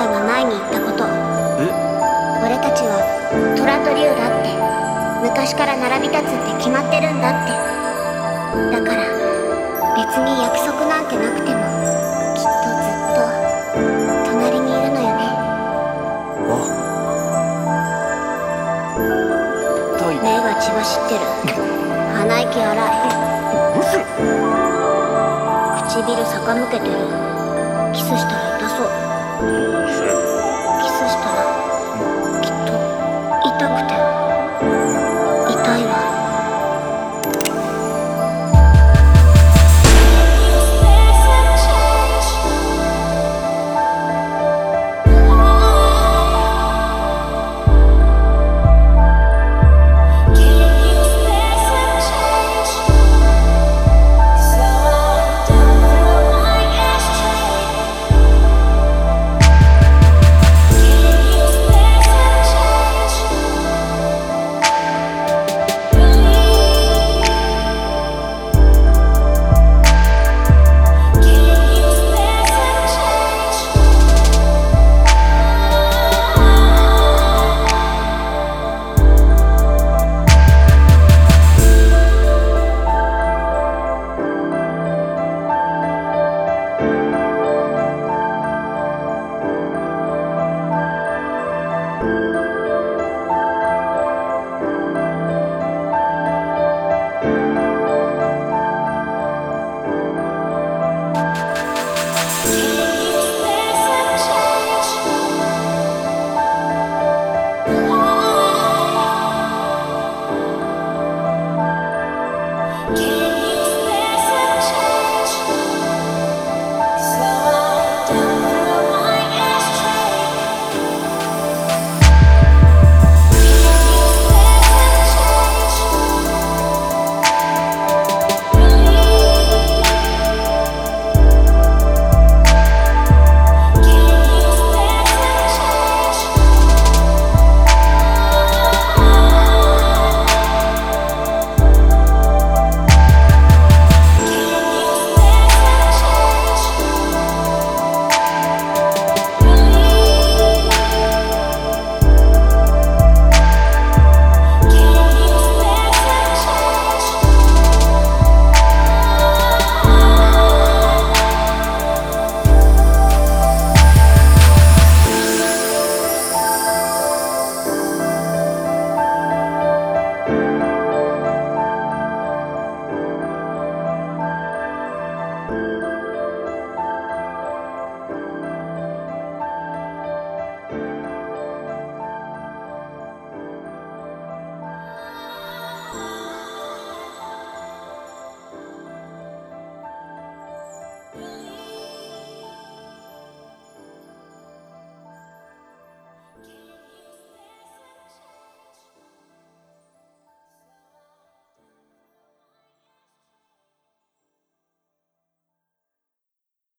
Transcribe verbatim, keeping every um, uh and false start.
んが前に言ったこと。 え俺たちは虎と竜だって、昔から並び立つって決まってるんだって。だから別に約束なんてなくてもきっとずっと隣にいるのよね。 あタイ目が血走ってる。鼻息荒い。唇逆向けてる。キスしたら痛そう。キスしたら